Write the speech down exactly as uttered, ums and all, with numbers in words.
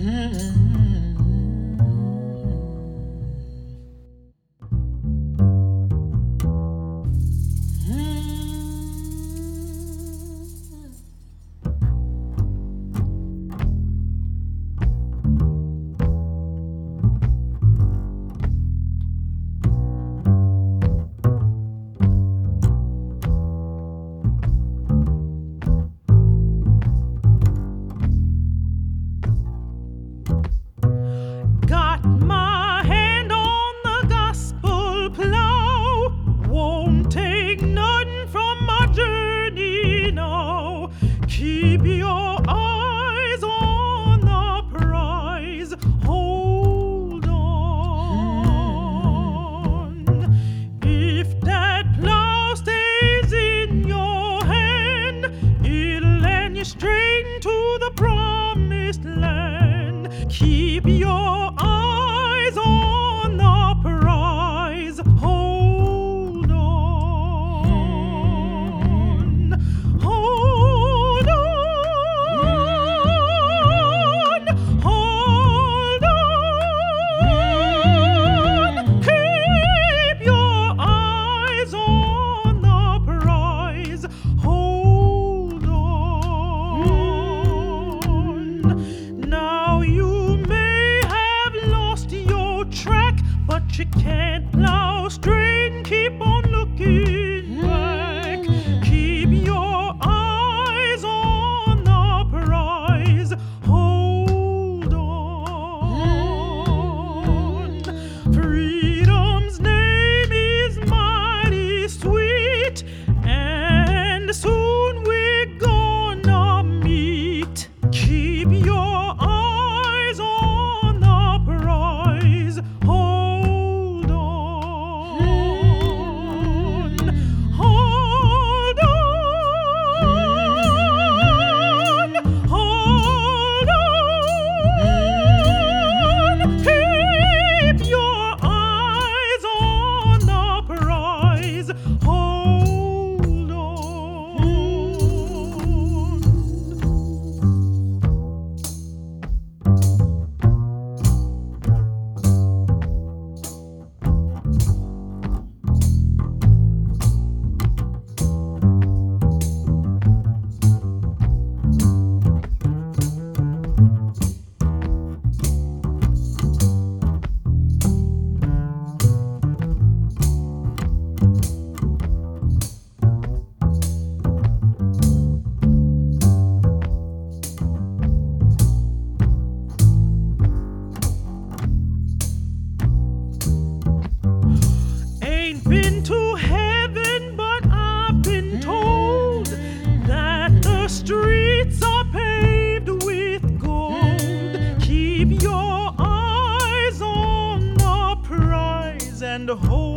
Got my hand on the gospel plow, won't take nothing from my journey now. Keep your eyes on the prize, hold on. If that plow stays in your hand, it'll land you straight into the promised land. Keep your eyes on the prize, hold on, hold on, hold on. Keep your eyes on the prize, hold on. Now you may have lost your track, but you can't plow straight and keep on looking back. Keep your eyes on the prize, hold on. Freedom's name is mighty sweet, and soon we're gonna meet. Keep your eyes on the prize, hold on, hold on, hold on. Keep your eyes on the prize, hold on. Ain't been to heaven, but I've been told that the streets are paved with gold. Keep your eyes on the prize and hold